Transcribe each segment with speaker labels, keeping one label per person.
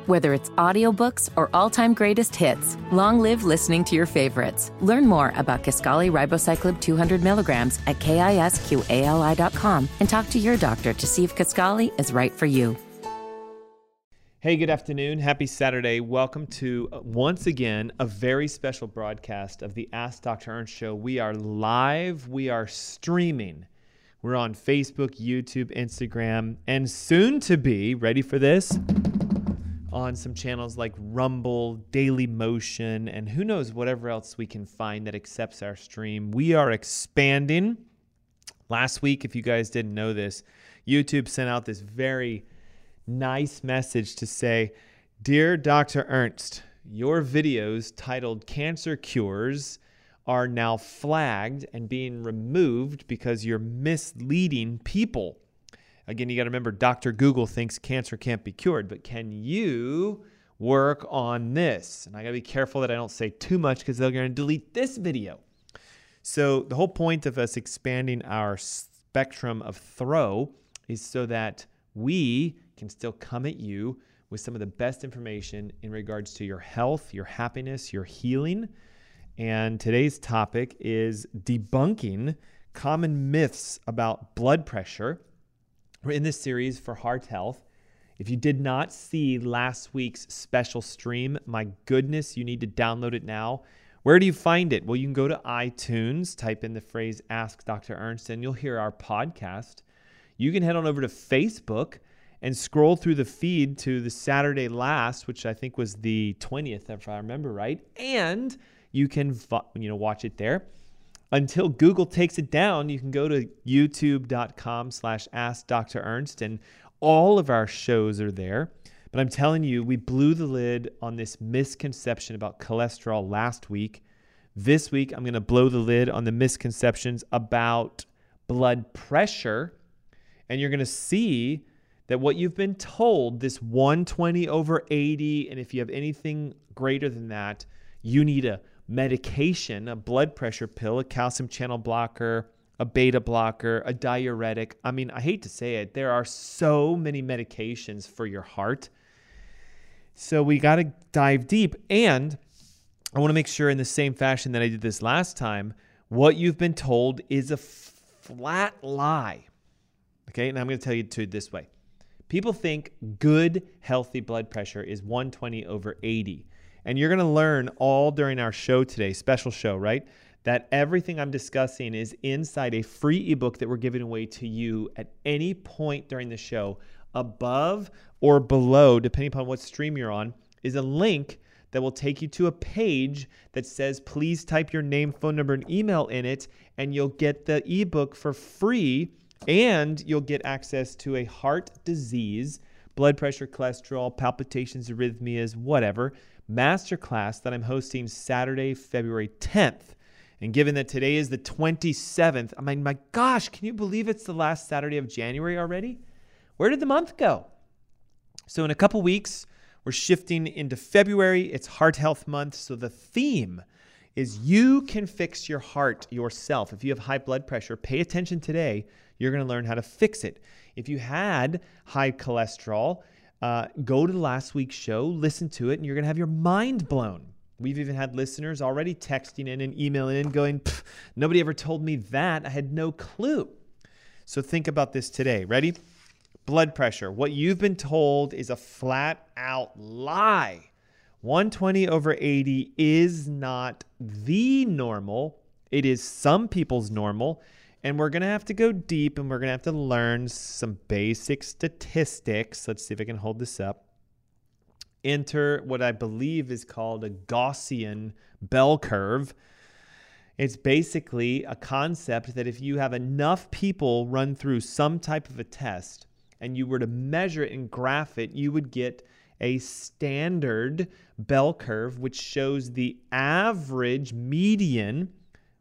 Speaker 1: Whether it's audiobooks or all-time greatest hits, long live listening to your favorites. Learn more about Kisqali Ribociclib 200 milligrams at KISQALI.com and talk to your doctor to see if Kisqali is right for you.
Speaker 2: Hey, good afternoon. Happy Saturday. Welcome to, once again, a very special broadcast of the Ask Dr. Ernst Show. We are live. We are streaming. We're on Facebook, YouTube, Instagram, and soon to be, ready for this, on some channels like Rumble, Daily Motion, and who knows whatever else we can find that accepts our stream. We are expanding. Last week, if you guys didn't know this, YouTube sent out this very nice message to say, "Dear Dr. Ernst, your videos titled Cancer Cures are now flagged and being removed because you're misleading people." Again, you got to remember, Dr. Google thinks cancer can't be cured, but can you work on this? And I got to be careful that I don't say too much because they're going to delete this video. So the whole point of us expanding our spectrum of throw is so that we can still come at you with some of the best information in regards to your health, your happiness, your healing. And today's topic is debunking common myths about blood pressure. We're in this series for heart health. If you did not see last week's special stream, my goodness, you need to download it now. Where do you find it? Well, you can go to iTunes, type in the phrase Ask Dr. Ernst, and you'll hear our podcast. You can head on over to Facebook and scroll through the feed to the Saturday last, which I think was the 20th, if I remember right, and you can watch it there. Until Google takes it down, you can go to youtube.com/AskDrErnst, and all of our shows are there. But I'm telling you, we blew the lid on this misconception about cholesterol last week. This week, I'm going to blow the lid on the misconceptions about blood pressure. And you're going to see that what you've been told, this 120/80, and if you have anything greater than that, you need a medication, a blood pressure pill, a calcium channel blocker, a beta blocker, a diuretic. I mean, I hate to say it, there are so many medications for your heart. So we got to dive deep. And I want to make sure, in the same fashion that I did this last time, what you've been told is a flat lie. Okay, and I'm going to tell you it this way. People think good, healthy blood pressure is 120/80. And you're going to learn all during our show today, special show, right? That everything I'm discussing is inside a free ebook that we're giving away to you at any point during the show. Above or below, depending upon what stream you're on, is a link that will take you to a page that says, please type your name, phone number, and email in it, and you'll get the ebook for free, and you'll get access to a heart disease, blood pressure, cholesterol, palpitations, arrhythmias, whatever, masterclass that I'm hosting Saturday, February 10th. And given that today is the 27th, I mean, my gosh, can you believe it's the last Saturday of January already? Where did the month go? So in a couple weeks, we're shifting into February. It's Heart Health Month. So the theme is you can fix your heart yourself. If you have high blood pressure, pay attention today. You're going to learn how to fix it. If you had high cholesterol, go to last week's show, listen to it, and you're going to have your mind blown. We've even had listeners already texting in and emailing in going, nobody ever told me that. I had no clue. So think about this today. Ready? Blood pressure. What you've been told is a flat out lie. 120/80 is not the normal. It is some people's normal. And we're going to have to go deep, and we're going to have to learn some basic statistics. Let's see if I can hold this up. Enter what I believe is called a Gaussian bell curve. It's basically a concept that if you have enough people run through some type of a test and you were to measure it and graph it, you would get a standard bell curve, which shows the average median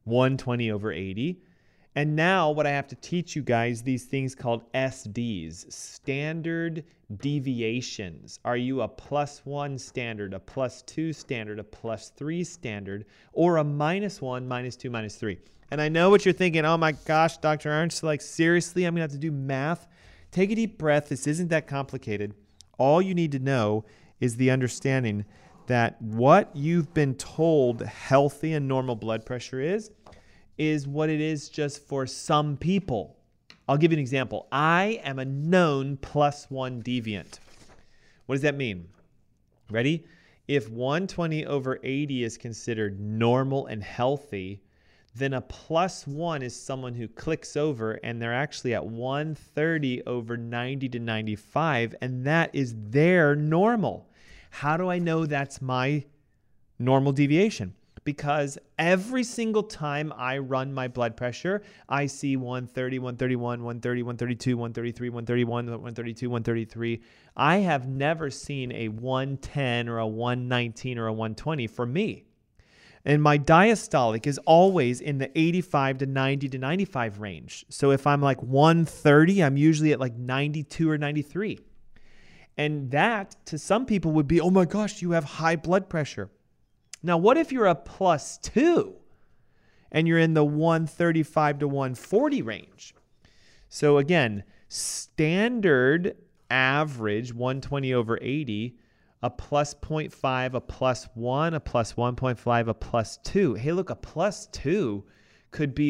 Speaker 2: 120/80. And now what I have to teach you guys, these things called SDs, standard deviations. Are you a +1 standard, a +2 standard, a +3 standard, or a -1, -2, -3? And I know what you're thinking, oh my gosh, Dr. Ernst, like seriously, I'm gonna have to do math? Take a deep breath. This isn't that complicated. All you need to know is the understanding that what you've been told healthy and normal blood pressure is what it is just for some people. I'll give you an example. I am a known +1 deviant. What does that mean? Ready? If 120/80 is considered normal and healthy, then a +1 is someone who clicks over and they're actually at 130/90 to 95, and that is their normal. How do I know that's my normal deviation? Because every single time I run my blood pressure, I see 130, 131, 130, 132, 133, 131, 132, 133. I have never seen a 110 or a 119 or a 120 for me. And my diastolic is always in the 85 to 90 to 95 range. So if I'm like 130, I'm usually at like 92 or 93. And that, to some people, would be, oh my gosh, you have high blood pressure. Now, what if you're a +2 and you're in the 135 to 140 range? So again, standard average 120/80, a +0.5, a +1, a +1.5, a +2. Hey, look, a +2 could be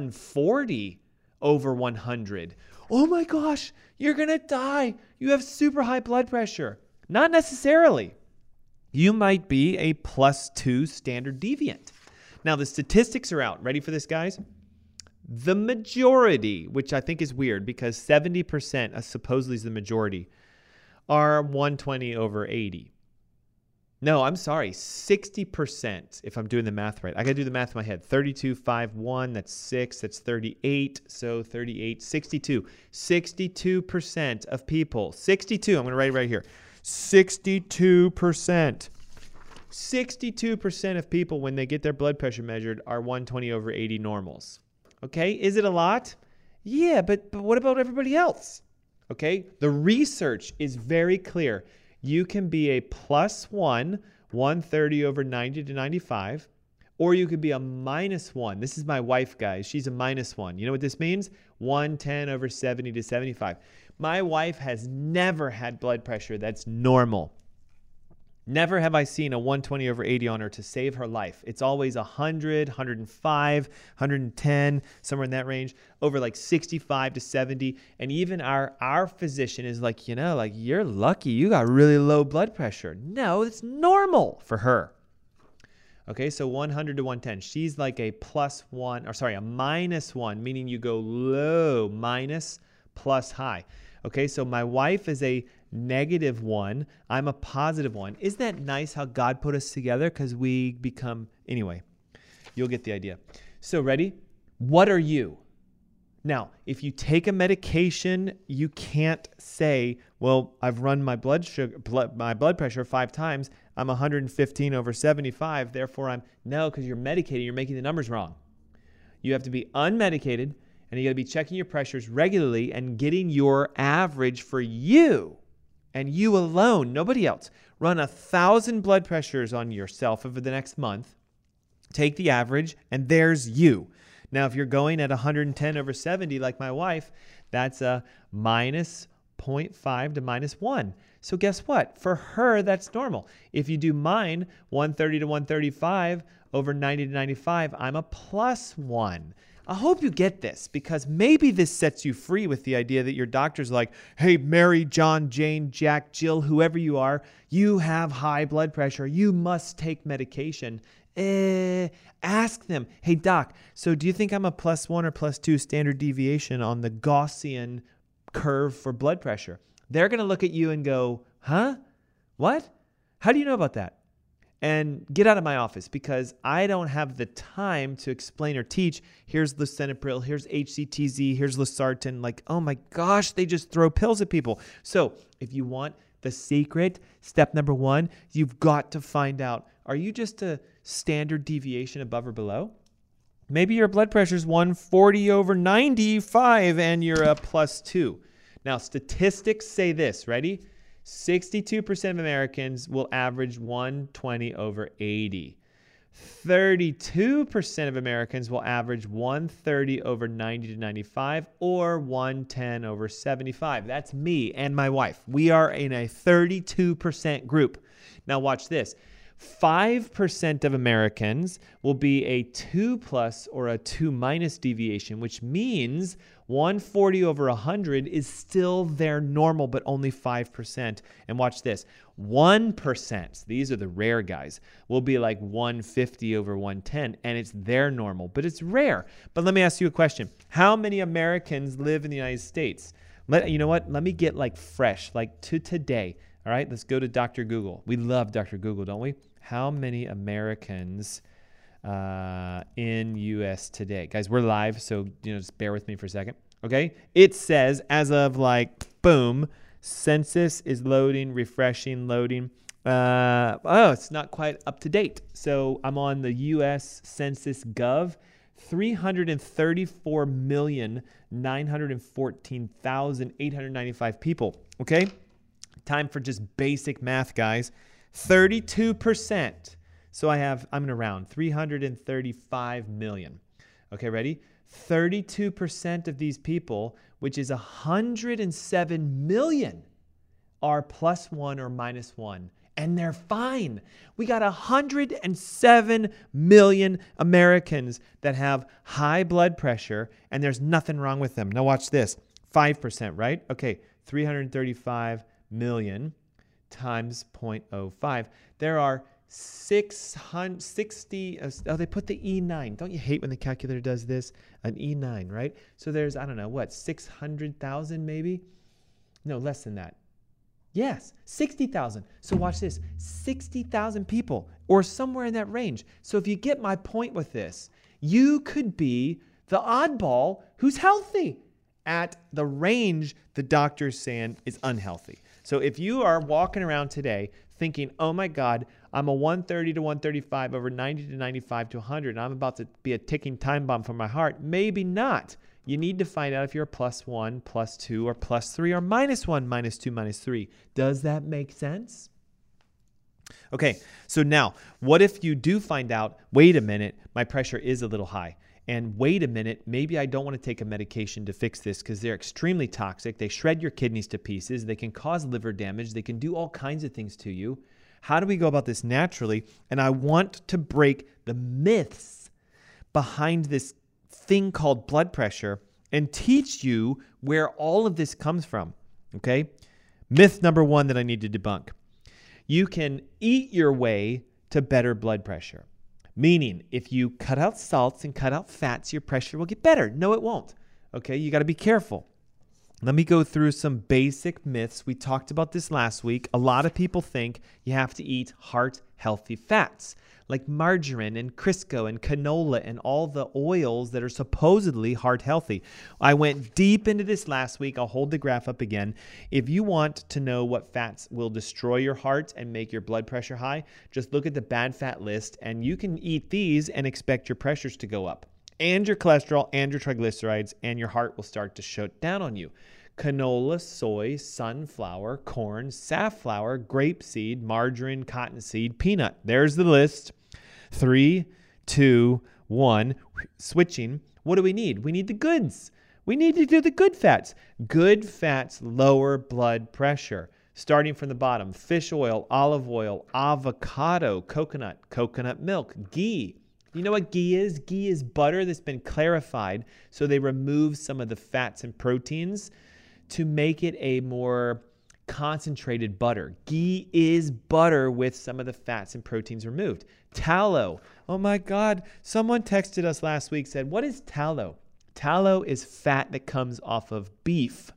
Speaker 2: 140/100. Oh my gosh, you're going to die. You have super high blood pressure. Not necessarily. You might be a +2 standard deviant. Now, the statistics are out. Ready for this, guys? The majority, which I think is weird because 70% supposedly is the majority, are 120/80. No, I'm sorry, 60%, if I'm doing the math right. I got to do the math in my head. 32, 5, 1, that's 6, that's 38. So 38, 62. 62% of people, 62, I'm going to write it right here. 62%. 62% of people, when they get their blood pressure measured, are 120/80 normals. Okay, is it a lot? Yeah, but what about everybody else? Okay, the research is very clear. You can be a +1, 130/90 to 95, or you could be a -1. This is my wife, guys. She's a -1. You know what this means? 110/70 to 75. My wife has never had blood pressure that's normal. Never have I seen a 120/80 on her to save her life. It's always 100, 105, 110, somewhere in that range, over like 65 to 70. And even our physician is like, like you're lucky you got really low blood pressure. No, it's normal for her. Okay, so 100 to 110. She's like a +1, or sorry, a -1, meaning you go low, minus, plus high. Okay, so my wife is a -1. I'm a +1. Isn't that nice how God put us together? Because we become, anyway, you'll get the idea. So ready? What are you? Now, if you take a medication, you can't say, well, I've run my blood pressure 5 times. I'm 115/75. Therefore, no, because you're medicated. You're making the numbers wrong. You have to be unmedicated, and you got to be checking your pressures regularly and getting your average for you and you alone, nobody else. Run 1,000 blood pressures on yourself over the next month. Take the average, and there's you. Now, if you're going at 110/70 like my wife, that's a -0.5 to -1. So guess what? For her, that's normal. If you do mine, 130 to 135 over 90 to 95, I'm a +1. I hope you get this, because maybe this sets you free with the idea that your doctor's like, hey, Mary, John, Jane, Jack, Jill, whoever you are, you have high blood pressure. You must take medication. Ask them, hey, doc, so do you think I'm a +1 or +2 standard deviation on the Gaussian curve for blood pressure? They're going to look at you and go, huh? What? How do you know about that? And get out of my office, because I don't have the time to explain or teach. Here's lisinopril, here's HCTZ, here's losartan. Like, oh my gosh, they just throw pills at people. So if you want the secret, step number 1, you've got to find out, are you just a standard deviation above or below? Maybe your blood pressure is 140/95 and you're a +2. Now, statistics say this, ready? 62% of Americans will average 120/80. 32% of Americans will average 130 over 90 to 95 or 110 over 75. That's me and my wife. We are in a 32% group. Now watch this. 5% of Americans will be a 2 plus or a 2 minus deviation, which means 140 over 100 is still their normal, but only 5%. And watch this. 1%, these are the rare guys, will be like 150 over 110, and it's their normal, but it's rare. But let me ask you a question. How many Americans live in the United States? You know what? Let me get like fresh, like to today. All right, let's go to Dr. Google. We love Dr. Google, don't we? How many Americans in U.S. today? Guys, we're live, so just bear with me for a second. Okay, it says as of boom, census is loading, refreshing, loading. It's not quite up to date. So I'm on the U.S. Census Gov, 334,914,895 people. Okay, time for just basic math, guys. 32%. So I'm going to round 335 million. Okay, ready? 32% of these people, which is 107 million, are +1 or -1, and they're fine. We got 107 million Americans that have high blood pressure, and there's nothing wrong with them. Now watch this. 5%, right? Okay, 335 million times 0.05. There are 660, they put the E9. Don't you hate when the calculator does this? An E9, right? So there's, 600,000 maybe? No, less than that. Yes, 60,000. So watch this, 60,000 people or somewhere in that range. So if you get my point with this, you could be the oddball who's healthy at the range the doctor's saying is unhealthy. So if you are walking around today thinking, oh my God, I'm a 130 to 135 over 90 to 95 to 100, and I'm about to be a ticking time bomb for my heart, maybe not. You need to find out if you're a +1, +2, or +3, or -1, -2, -3. Does that make sense? Okay, so now, what if you do find out, wait a minute, my pressure is a little high. And wait a minute, maybe I don't want to take a medication to fix this because they're extremely toxic. They shred your kidneys to pieces. They can cause liver damage. They can do all kinds of things to you. How do we go about this naturally? And I want to break the myths behind this thing called blood pressure and teach you where all of this comes from, okay? Myth number 1 that I need to debunk. You can eat your way to better blood pressure. Meaning, if you cut out salts and cut out fats, your pressure will get better. No, it won't. Okay, you got to be careful. Let me go through some basic myths. We talked about this last week. A lot of people think you have to eat heart-healthy fats, like margarine and Crisco and canola and all the oils that are supposedly heart-healthy. I went deep into this last week. I'll hold the graph up again. If you want to know what fats will destroy your heart and make your blood pressure high, just look at the bad fat list, and you can eat these and expect your pressures to go up, and your cholesterol and your triglycerides, and your heart will start to shut down on you. Canola, soy, sunflower, corn, safflower, grapeseed, margarine, cottonseed, peanut. There's the list. 3, 2, 1. Switching. What do we need? We need the goods. We need to do the good fats. Good fats lower blood pressure. Starting from the bottom, fish oil, olive oil, avocado, coconut milk, ghee. You know what ghee is? Ghee is butter that's been clarified, so they remove some of the fats and proteins to make it a more concentrated butter. Ghee is butter with some of the fats and proteins removed. Tallow. Oh my God. Someone texted us last week, said, what is tallow? Tallow is fat that comes off of beef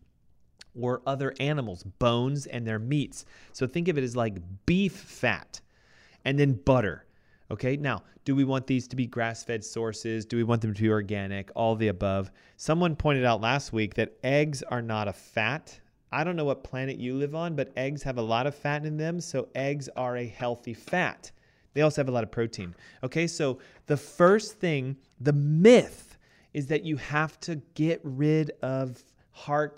Speaker 2: or other animals, bones and their meats. So think of it as like beef fat and then butter. Okay, now, do we want these to be grass-fed sources? Do we want them to be organic? All the above. Someone pointed out last week that eggs are not a fat. I don't know what planet you live on, but eggs have a lot of fat in them, so eggs are a healthy fat. They also have a lot of protein. Okay, so the first thing, the myth, is that you have to get rid of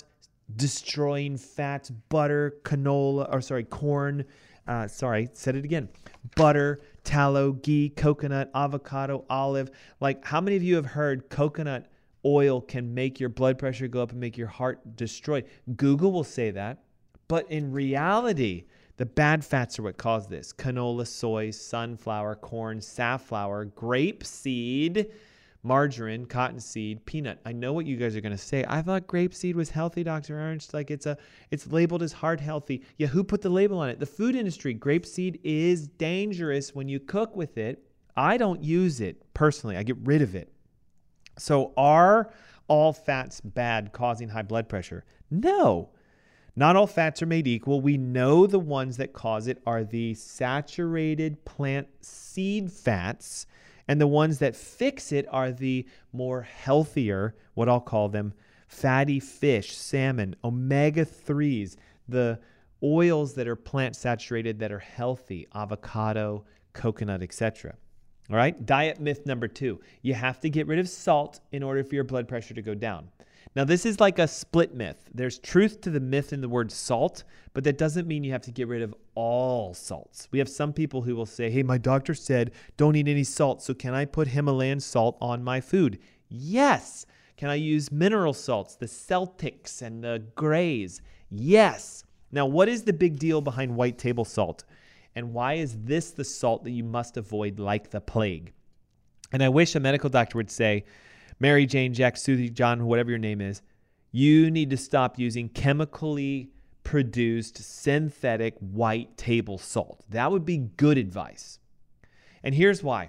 Speaker 2: destroying fats, butter, corn. Said it again. Butter, tallow, ghee, coconut, avocado, olive. Like, how many of you have heard coconut oil can make your blood pressure go up and make your heart destroyed? Google will say that. But in reality, the bad fats are what cause this. Canola, soy, sunflower, corn, safflower, grapeseed, margarine, cottonseed, peanut. I know what you guys are going to say. I thought grapeseed was healthy, Dr. Ernst. Like it's labeled as heart healthy. Yeah, who put the label on it? The food industry. Grapeseed is dangerous when you cook with it. I don't use it personally. I get rid of it. So are all fats bad, causing high blood pressure? No. Not all fats are made equal. We know the ones that cause it are the saturated plant seed fats, and the ones that fix it are the more healthier, what I'll call them, fatty fish, salmon, omega-3s, the oils that are plant saturated that are healthy, avocado, coconut, etc. All right, diet myth number 2. You have to get rid of salt in order for your blood pressure to go down. Now, this is like a split myth. There's truth to the myth in the word salt, but that doesn't mean you have to get rid of all salts. We have some people who will say, hey, my doctor said don't eat any salt, so can I put Himalayan salt on my food? Yes. Can I use mineral salts, the Celtics and the Grays? Yes. Now, what is the big deal behind white table salt? And why is this the salt that you must avoid like the plague? And I wish a medical doctor would say, Mary Jane, Jack, Susie, John, whatever your name is, you need to stop using chemically produced synthetic white table salt. That would be good advice. And here's why.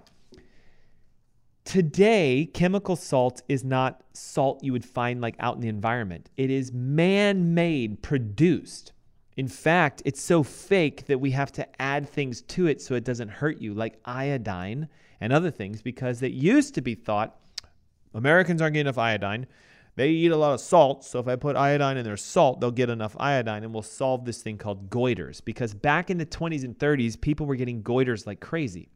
Speaker 2: Today, chemical salt is not salt you would find like out in the environment. It is man-made, produced. In fact, it's so fake that we have to add things to it so it doesn't hurt you, like iodine and other things, because it used to be thought Americans aren't getting enough iodine. They eat a lot of salt, so if I put iodine in their salt, they'll get enough iodine, and we'll solve this thing called goiters. Because back in the 20s and 30s, people were getting goiters like crazy.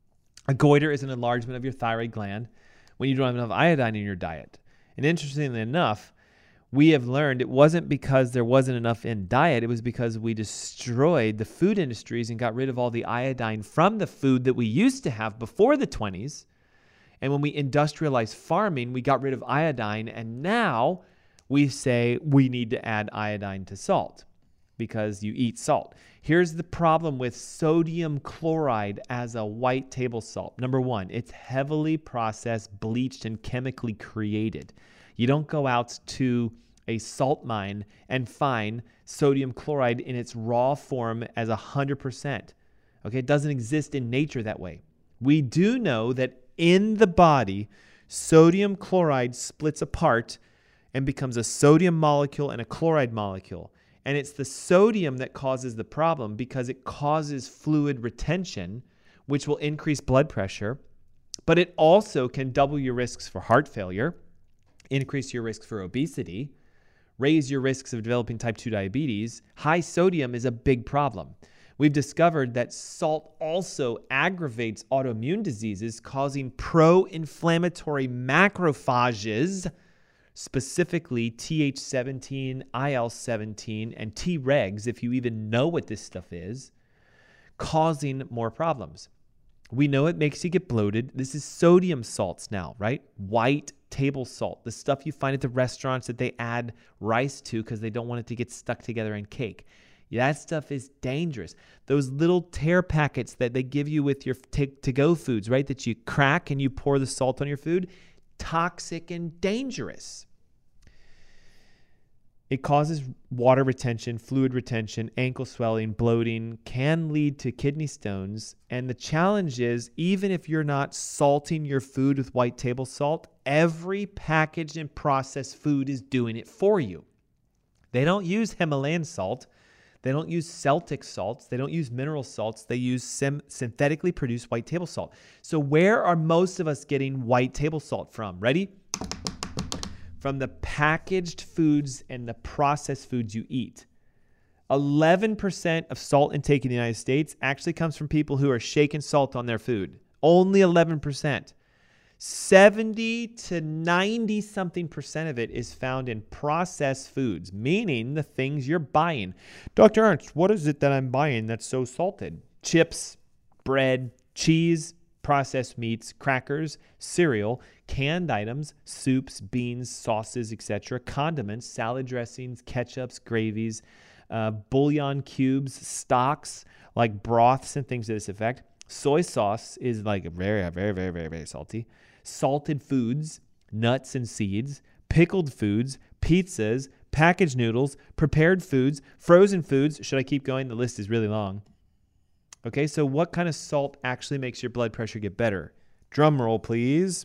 Speaker 2: A goiter is an enlargement of your thyroid gland when you don't have enough iodine in your diet. And interestingly enough, we have learned it wasn't because there wasn't enough in diet. It was because we destroyed the food industries and got rid of all the iodine from the food that we used to have before the 20s. And when we industrialized farming, we got rid of iodine, and now we say we need to add iodine to salt because you eat salt. Here's the problem with sodium chloride as a white table salt. Number 1, it's heavily processed, bleached, and chemically created. You don't go out to a salt mine and find sodium chloride in its raw form as 100%. Okay, it doesn't exist in nature that way. We do know that in the body, sodium chloride splits apart and becomes a sodium molecule and a chloride molecule. And it's the sodium that causes the problem because it causes fluid retention, which will increase blood pressure. But it also can double your risks for heart failure, increase your risks for obesity, raise your risks of developing type 2 diabetes. High sodium is a big problem. We've discovered that salt also aggravates autoimmune diseases, causing pro-inflammatory macrophages, specifically Th17, IL-17, and Tregs, if you even know what this stuff is, causing more problems. We know it makes you get bloated. This is sodium salts now, right? White table salt, the stuff you find at the restaurants that they add rice to because they don't want it to get stuck together in cake. That stuff is dangerous. Those little tear packets that they give you with your to-go foods, right, that you crack and you pour the salt on your food, toxic and dangerous. It causes water retention, fluid retention, ankle swelling, bloating, can lead to kidney stones. And the challenge is, even if you're not salting your food with white table salt, every packaged and processed food is doing it for you. They don't use Himalayan salt. They don't use Celtic salts. They don't use mineral salts. They use synthetically produced white table salt. So where are most of us getting white table salt from? Ready? From the packaged foods and the processed foods you eat. 11% of salt intake in the United States actually comes from people who are shaking salt on their food. Only 11%. 70 to 90 something percent of it is found in processed foods, meaning the things you're buying. Dr. Ernst, what is it that I'm buying that's so salted? Chips, bread, cheese, processed meats, crackers, cereal, canned items, soups, beans, sauces, etc., condiments, salad dressings, ketchups, gravies, bouillon cubes, stocks like broths and things to this effect. Soy sauce is like very, very, very, very, very salty. Salted foods, nuts and seeds, pickled foods, pizzas, packaged noodles, prepared foods, frozen foods. Should I keep going? The list is really long. Okay, so what kind of salt actually makes your blood pressure get better? Drum roll, please.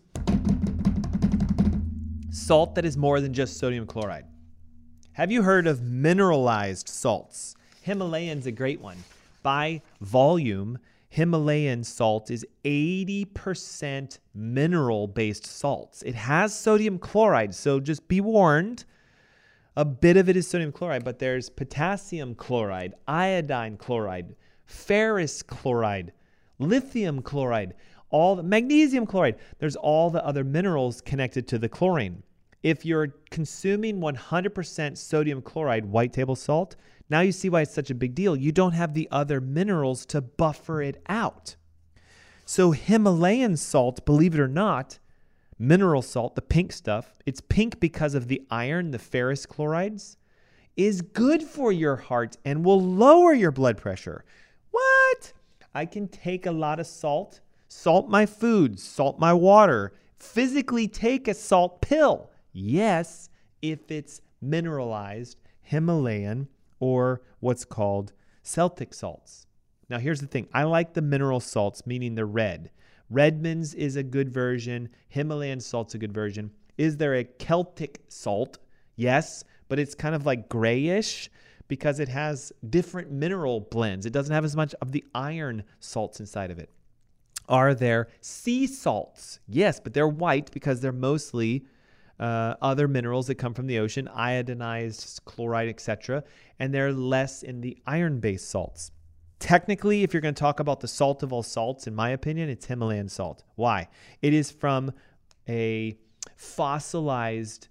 Speaker 2: Salt that is more than just sodium chloride. Have you heard of mineralized salts? Himalayan's a great one. By volume, Himalayan salt is 80% mineral-based salts. It has sodium chloride, so just be warned. A bit of it is sodium chloride, but there's potassium chloride, iodine chloride, ferrous chloride, lithium chloride, magnesium chloride. There's all the other minerals connected to the chlorine. If you're consuming 100% sodium chloride white table salt, now you see why it's such a big deal. You don't have the other minerals to buffer it out. So Himalayan salt, believe it or not, mineral salt, the pink stuff, it's pink because of the iron, the ferrous chlorides, is good for your heart and will lower your blood pressure. What? I can take a lot of salt my foods, salt my water, physically take a salt pill. Yes, if it's mineralized Himalayan or what's called Celtic salts. Now, here's the thing. I like the mineral salts, meaning the red. Redmond's is a good version. Himalayan salt's a good version. Is there a Celtic salt? Yes, but it's kind of like grayish because it has different mineral blends. It doesn't have as much of the iron salts inside of it. Are there sea salts? Yes, but they're white because they're mostly other minerals that come from the ocean, iodinized chloride, etc., and they're less in the iron-based salts. Technically, if you're going to talk about the salt of all salts, in my opinion, it's Himalayan salt. Why? It is from a fossilized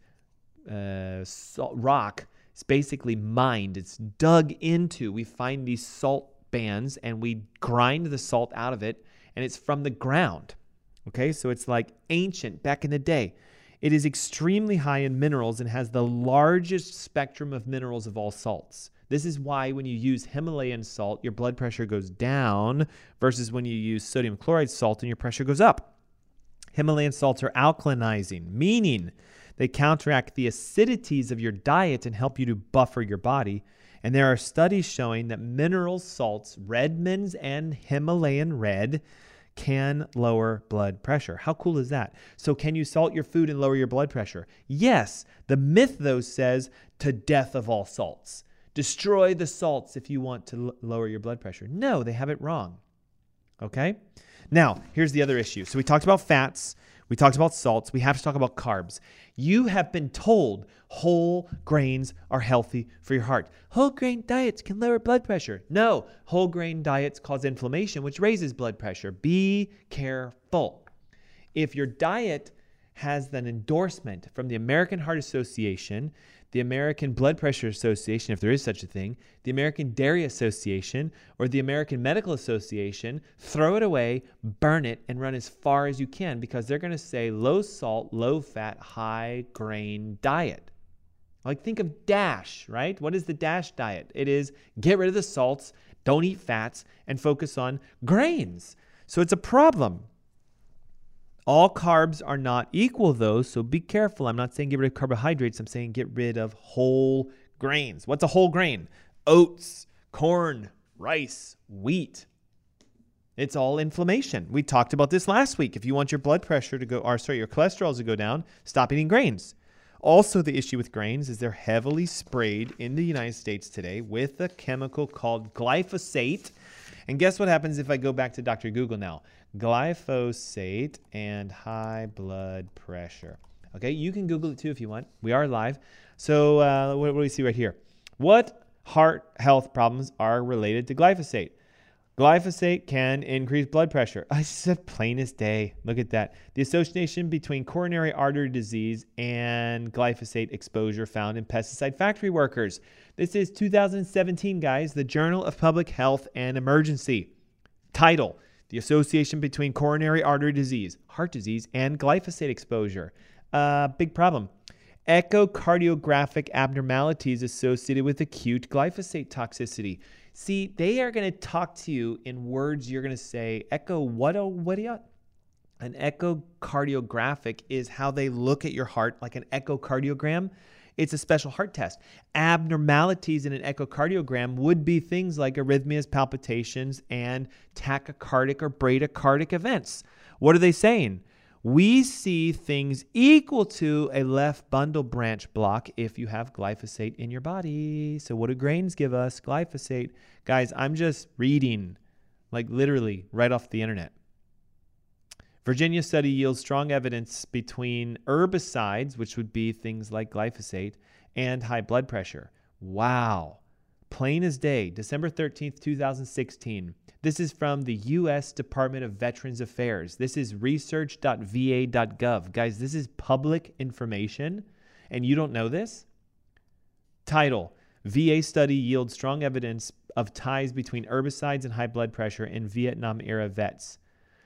Speaker 2: rock. It's basically mined. It's dug into. We find these salt bands, and we grind the salt out of it, and it's from the ground. Okay, so it's like ancient, back in the day. It is extremely high in minerals and has the largest spectrum of minerals of all salts. This is why when you use Himalayan salt, your blood pressure goes down versus when you use sodium chloride salt and your pressure goes up. Himalayan salts are alkalinizing, meaning they counteract the acidities of your diet and help you to buffer your body. And there are studies showing that mineral salts, Redmond's and Himalayan red, can lower blood pressure. How cool is that? So can you salt your food and lower your blood pressure? Yes. The myth, though, says to death of all salts. Destroy the salts if you want to lower your blood pressure. No, they have it wrong. Okay? Now, here's the other issue. So we talked about fats. We talked about salts. We have to talk about carbs. You have been told whole grains are healthy for your heart. Whole grain diets can lower blood pressure. No, whole grain diets cause inflammation, which raises blood pressure. Be careful. If your diet has an endorsement from the American Heart Association, the American Blood Pressure Association, if there is such a thing, the American Dairy Association, or the American Medical Association, throw it away, burn it, and run as far as you can because they're going to say low salt, low fat, high grain diet. Like think of DASH, right? What is the DASH diet? It is get rid of the salts, don't eat fats, and focus on grains. So it's a problem. All carbs are not equal, though, so be careful. I'm not saying get rid of carbohydrates. I'm saying get rid of whole grains. What's a whole grain? Oats, corn, rice, wheat. It's all inflammation. We talked about this last week. If you want your blood pressure to go, your cholesterol to go down, stop eating grains. Also, the issue with grains is they're heavily sprayed in the United States today with a chemical called glyphosate. And guess what happens if I go back to Dr. Google now? Glyphosate and high blood pressure. Okay, you can Google it too if you want. We are live. So what do we see right here? What heart health problems are related to glyphosate? Glyphosate can increase blood pressure. I said plain as day. Look at that. The association between coronary artery disease and glyphosate exposure found in pesticide factory workers. This is 2017, guys, the Journal of Public Health and Emergency. Title: The association between coronary artery disease, heart disease, and glyphosate exposure. Big problem. Echocardiographic abnormalities associated with acute glyphosate toxicity. See, they are going to talk to you in words you're going to say, what? An echocardiographic is how they look at your heart, like an echocardiogram. It's a special heart test. Abnormalities in an echocardiogram would be things like arrhythmias, palpitations, and tachycardic or bradycardic events. What are they saying? We see things equal to a left bundle branch block if you have glyphosate in your body. So what do grains give us? Glyphosate. Guys, I'm just reading, like literally right off the internet. Virginia study yields strong evidence between herbicides, which would be things like glyphosate, and high blood pressure. Wow. Plain as day, December 13th, 2016. This is from the U.S. Department of Veterans Affairs. This is research.va.gov. Guys, this is public information, and you don't know this? Title: VA study yields strong evidence of ties between herbicides and high blood pressure in Vietnam-era vets.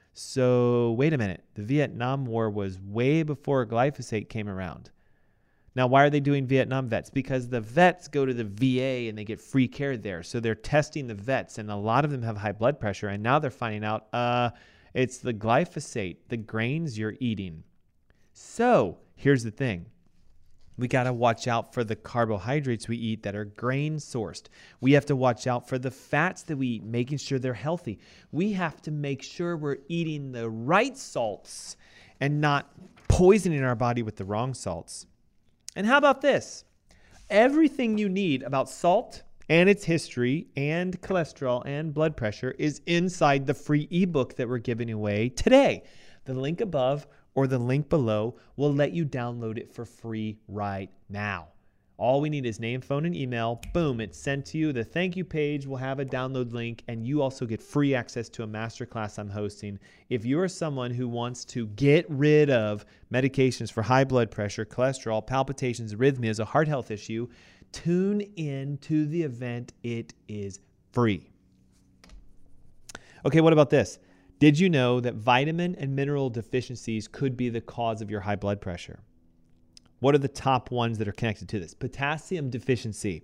Speaker 2: So, wait a minute. The Vietnam War was way before glyphosate came around. Now, why are they doing Vietnam vets? Because the vets go to the VA and they get free care there. So they're testing the vets, and a lot of them have high blood pressure. And now they're finding out it's the glyphosate, the grains you're eating. So here's the thing. We got to watch out for the carbohydrates we eat that are grain sourced. We have to watch out for the fats that we eat, making sure they're healthy. We have to make sure we're eating the right salts and not poisoning our body with the wrong salts. And how about this? Everything you need about salt and its history and cholesterol and blood pressure is inside the free ebook that we're giving away today. The link above or the link below will let you download it for free right now. All we need is name, phone, and email. Boom, it's sent to you. The thank you page will have a download link, and you also get free access to a masterclass I'm hosting. If you are someone who wants to get rid of medications for high blood pressure, cholesterol, palpitations, arrhythmias, a heart health issue, tune in to the event. It is free. Okay, what about this? Did you know that vitamin and mineral deficiencies could be the cause of your high blood pressure? What are the top ones that are connected to this? Potassium deficiency.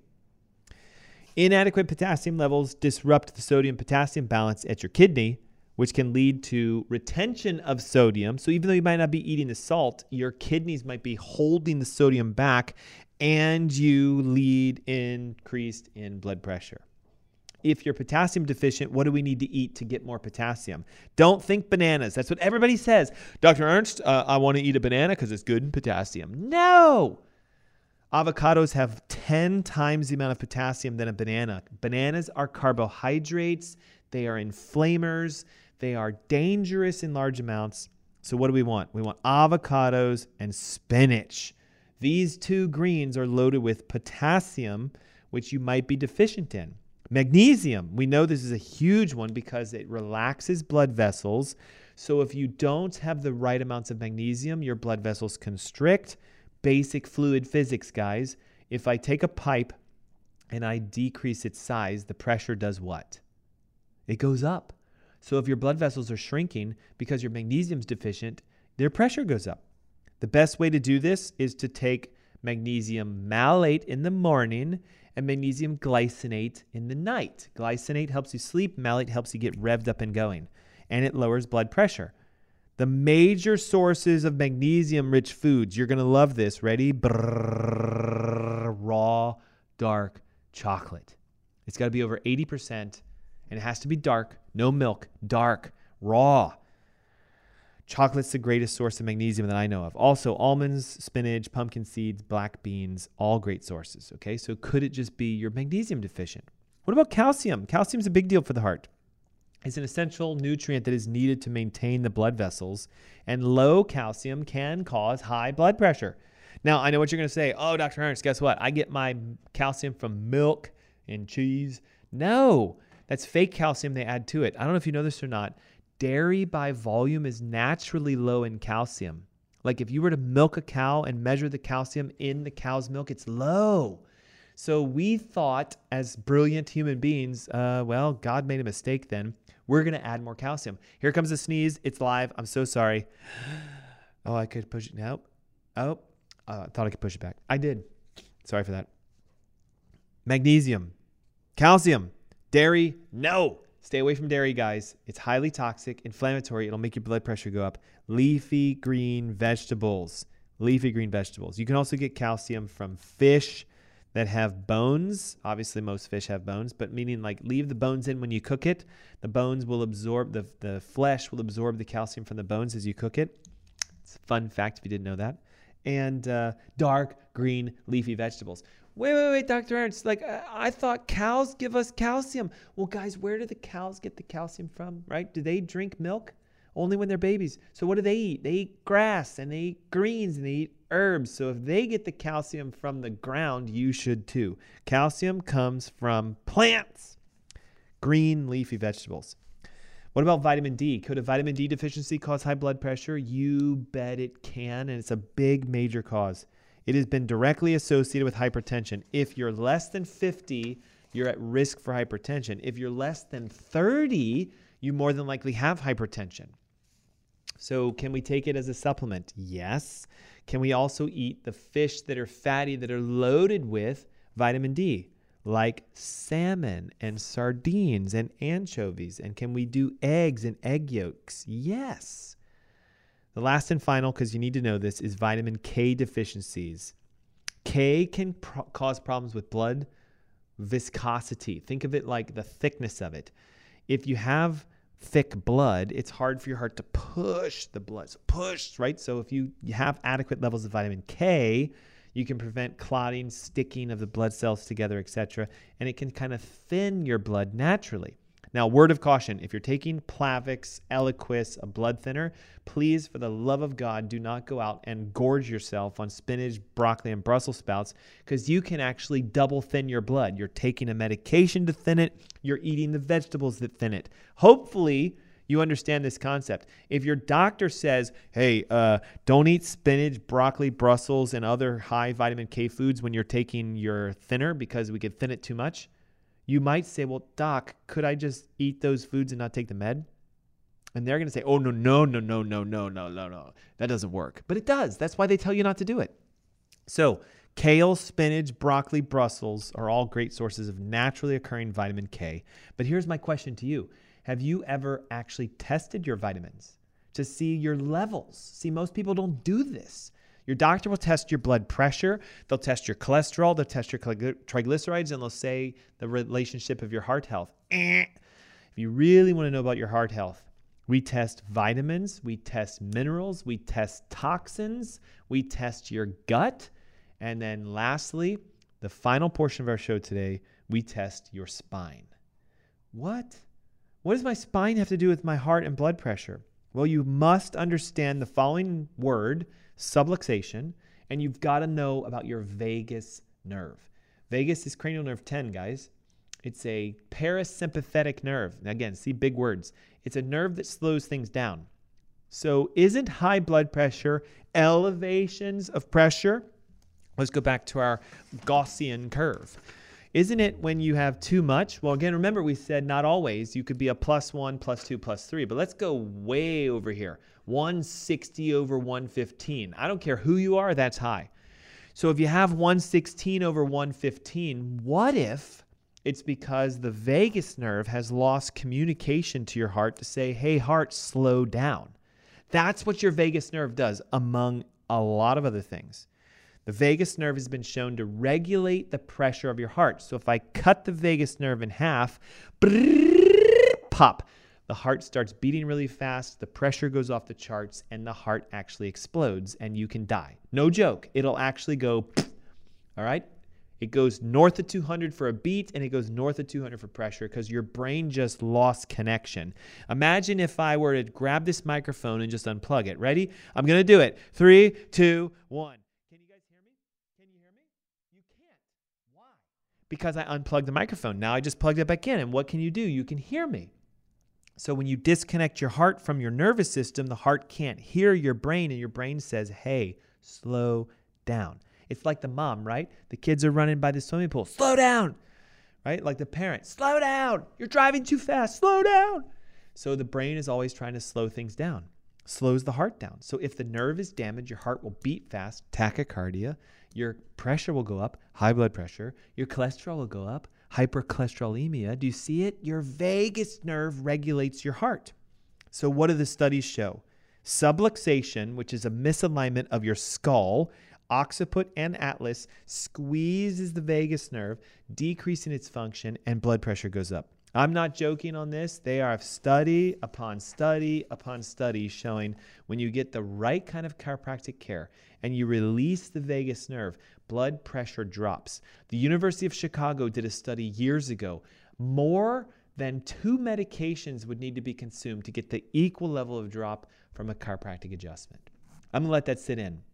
Speaker 2: Inadequate potassium levels disrupt the sodium-potassium balance at your kidney, which can lead to retention of sodium. So even though you might not be eating the salt, your kidneys might be holding the sodium back, and you lead increased in blood pressure. If you're potassium deficient, what do we need to eat to get more potassium? Don't think bananas. That's what everybody says. Dr. Ernst, I want to eat a banana because it's good in potassium. No! Avocados have 10 times the amount of potassium than a banana. Bananas are carbohydrates. They are inflammers. They are dangerous in large amounts. So what do we want? We want avocados and spinach. These two greens are loaded with potassium, which you might be deficient in. Magnesium, we know this is a huge one because it relaxes blood vessels. So if you don't have the right amounts of magnesium, your blood vessels constrict. Basic fluid physics, guys. If I take a pipe and I decrease its size, the pressure does what? It goes up. So if your blood vessels are shrinking because your magnesium's deficient, their pressure goes up. The best way to do this is to take magnesium malate in the morning and magnesium glycinate in the night. Glycinate helps you sleep. Malate helps you get revved up and going. And it lowers blood pressure. The major sources of magnesium-rich foods, you're going to love this. Ready? Raw, dark chocolate. It's got to be over 80%, and it has to be dark. No milk. Dark. Raw. Chocolate's the greatest source of magnesium that I know of. Also, almonds, spinach, pumpkin seeds, black beans, all great sources. Okay, so could it just be you're magnesium deficient? What about calcium? Calcium's a big deal for the heart. It's an essential nutrient that is needed to maintain the blood vessels, and low calcium can cause high blood pressure. Now, I know what you're going to say. Oh, Dr. Ernst, guess what? I get my calcium from milk and cheese. No, That's fake calcium they add to it. I don't know if you know this or not. Dairy by volume is naturally low in calcium. Like if you were to milk a cow and measure the calcium in the cow's milk, it's low. So we thought as brilliant human beings, well, God made a mistake then. We're going to add more calcium. Here comes a sneeze. It's live. I'm so sorry. Oh, I could push it now. Oh, I thought I could push it back. I did. Sorry for that. Magnesium, calcium, dairy, no. Stay away from dairy, guys. It's highly toxic, inflammatory. It'll make your blood pressure go up. Leafy green vegetables. Leafy green vegetables. You can also get calcium from fish that have bones. Obviously, most fish have bones, but meaning like leave the bones in when you cook it. The bones will absorb, the flesh will absorb the calcium from the bones as you cook it. It's a fun fact if you didn't know that. And dark green leafy vegetables. Wait, Dr. Ernst, like I thought cows give us calcium. Well, guys, where do the cows get the calcium from, right? Do they drink milk? Only when they're babies. So what do they eat? They eat grass and they eat greens and they eat herbs. So if they get the calcium from the ground, you should too. Calcium comes from plants, green leafy vegetables. What about vitamin D? Could a vitamin D deficiency cause high blood pressure? You bet it can, and it's a big major cause. It has been directly associated with hypertension. If you're less than 50, you're at risk for hypertension. If you're less than 30, you more than likely have hypertension. So can we take it as a supplement? Yes. Can we also eat the fish that are fatty that are loaded with vitamin D, like salmon and sardines and anchovies? And can we do eggs and egg yolks? Yes. The last and final, because you need to know this, is vitamin K deficiencies. K can cause problems with blood viscosity. Think of it like the thickness of it. If you have thick blood, it's hard for your heart to push the blood. So push, right? So if you have adequate levels of vitamin K, you can prevent clotting, sticking of the blood cells together, etc. And it can kind of thin your blood naturally. Now, word of caution, if you're taking Plavix, Eliquis, a blood thinner, please, for the love of God, do not go out and gorge yourself on spinach, broccoli, and Brussels sprouts, because you can actually double thin your blood. You're taking a medication to thin it. You're eating the vegetables that thin it. Hopefully, you understand this concept. If your doctor says, hey, don't eat spinach, broccoli, Brussels, and other high vitamin K foods when you're taking your thinner because we could thin it too much, you might say, well, doc, could I just eat those foods and not take the med? And they're going to say, oh, no. That doesn't work. But it does. That's why they tell you not to do it. So kale, spinach, broccoli, Brussels are all great sources of naturally occurring vitamin K. But here's my question to you. Have you ever actually tested your vitamins to see your levels? See, most people don't do this. Your doctor will test your blood pressure, they'll test your cholesterol, they'll test your triglycerides, and they'll say the relationship of your heart health. If you really want to know about your heart health, we test vitamins, we test minerals, we test toxins, we test your gut, and then lastly, the final portion of our show today, we test your spine. What? What does my spine have to do with my heart and blood pressure? Well, you must understand the following word, subluxation, and you've got to know about your vagus nerve. Vagus is cranial nerve 10, guys. It's a parasympathetic nerve. Now again, see big words. It's a nerve that slows things down. So isn't high blood pressure elevations of pressure? Let's go back to our Gaussian curve. Isn't it when you have too much? Well, again, remember we said not always. You could be a +1, +2, +3, but let's go way over here. 160 over 115. I don't care who you are, that's high. So if you have 116 over 115, what if it's because the vagus nerve has lost communication to your heart to say, hey, heart, slow down? That's what your vagus nerve does, among a lot of other things. The vagus nerve has been shown to regulate the pressure of your heart. So if I cut the vagus nerve in half, pop, the heart starts beating really fast, the pressure goes off the charts, and the heart actually explodes, and you can die. No joke. It'll actually go, all right? It goes north of 200 for a beat, and it goes north of 200 for pressure because your brain just lost connection. Imagine if I were to grab this microphone and just unplug it. Ready? I'm going to do it. 3, 2, 1. because I unplugged the microphone. Now I just plugged it back in. And what can you do? You can hear me. So when you disconnect your heart from your nervous system, the heart can't hear your brain, and your brain says, hey, slow down. It's like the mom, right? The kids are running by the swimming pool. Slow down, right? Like the parent, slow down. You're driving too fast. Slow down. So the brain is always trying to slow things down, slows the heart down. So if the nerve is damaged, your heart will beat fast, tachycardia, your pressure will go up, high blood pressure, your cholesterol will go up, hypercholesterolemia. Do you see it? Your vagus nerve regulates your heart. So what do the studies show? Subluxation, which is a misalignment of your skull, occiput and atlas, squeezes the vagus nerve, decreasing its function, and blood pressure goes up. I'm not joking on this. They are study upon study upon study showing when you get the right kind of chiropractic care and you release the vagus nerve, blood pressure drops. The University of Chicago did a study years ago. More than 2 medications would need to be consumed to get the equal level of drop from a chiropractic adjustment. I'm going to let that sit in.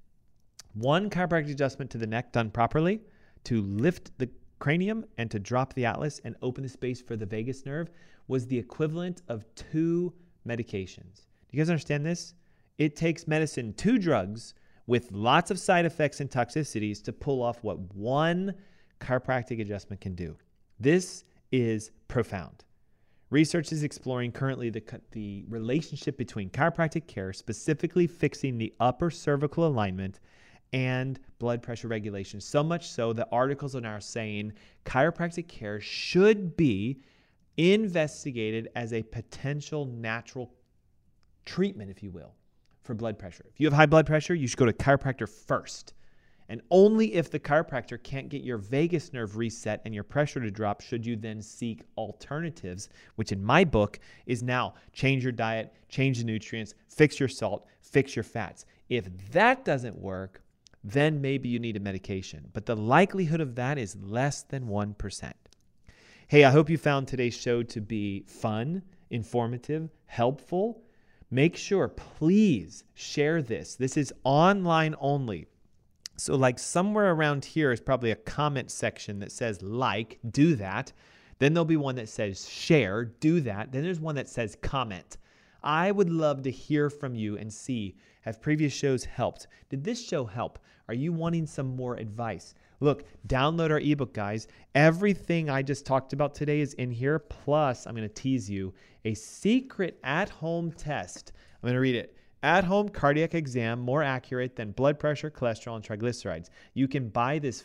Speaker 2: 1 chiropractic adjustment to the neck done properly to lift the cranium and to drop the atlas and open the space for the vagus nerve was the equivalent of 2 medications. Do you guys understand this? It takes medicine, 2 drugs with lots of side effects and toxicities to pull off what 1 chiropractic adjustment can do. This is profound. Research is exploring currently the relationship between chiropractic care, specifically fixing the upper cervical alignment, and blood pressure regulation. So much so that articles are now saying chiropractic care should be investigated as a potential natural treatment, if you will, for blood pressure. If you have high blood pressure, you should go to chiropractor first. And only if the chiropractor can't get your vagus nerve reset and your pressure to drop should you then seek alternatives, which in my book is now change your diet, change the nutrients, fix your salt, fix your fats. If that doesn't work, then maybe you need a medication. But the likelihood of that is less than 1%. Hey, I hope you found today's show to be fun, informative, helpful. Make sure, please share this. This is online only. So like somewhere around here is probably a comment section that says like, do that. Then there'll be one that says share, do that. Then there's one that says comment. I would love to hear from you and see, have previous shows helped? Did this show help? Are you wanting some more advice? Look, download our ebook, guys. Everything I just talked about today is in here. Plus, I'm going to tease you a secret at-home test. I'm going to read it. At-home cardiac exam more accurate than blood pressure, cholesterol, and triglycerides. You can buy this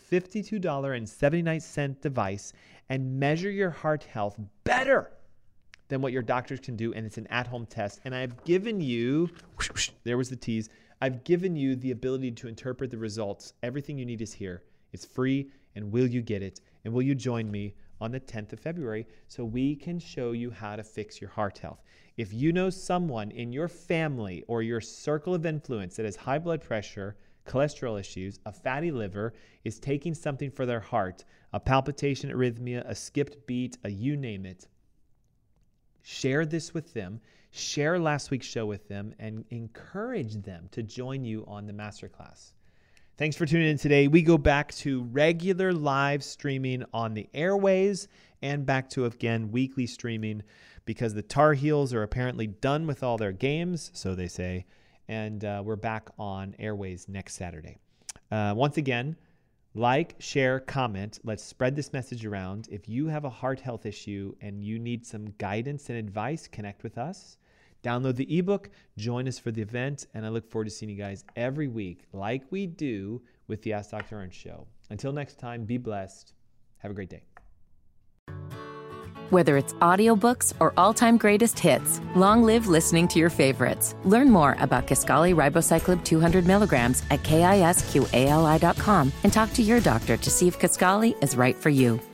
Speaker 2: $52.79 device and measure your heart health better than what your doctors can do, and it's an at-home test. And I've given you, there was the tease, I've given you the ability to interpret the results. Everything you need is here. It's free, and will you get it? And will you join me on the 10th of February so we can show you how to fix your heart health? If you know someone in your family or your circle of influence that has high blood pressure, cholesterol issues, a fatty liver, is taking something for their heart, a palpitation, arrhythmia, a skipped beat, you name it, share this with them, share last week's show with them, and encourage them to join you on the masterclass. Thanks for tuning in today. We go back to regular live streaming on the airways and back to, again, weekly streaming because the Tar Heels are apparently done with all their games, so they say, and we're back on airways next Saturday. Once again, like, share, comment. Let's spread this message around. If you have a heart health issue and you need some guidance and advice, connect with us. Download the ebook, join us for the event, and I look forward to seeing you guys every week like we do with the Ask Dr. Ernst Show. Until next time, be blessed. Have a great day.
Speaker 1: Whether it's audiobooks or all-time greatest hits, long live listening to your favorites. Learn more about Kisqali Ribociclib 200 milligrams at KISQALI.com and talk to your doctor to see if Kisqali is right for you.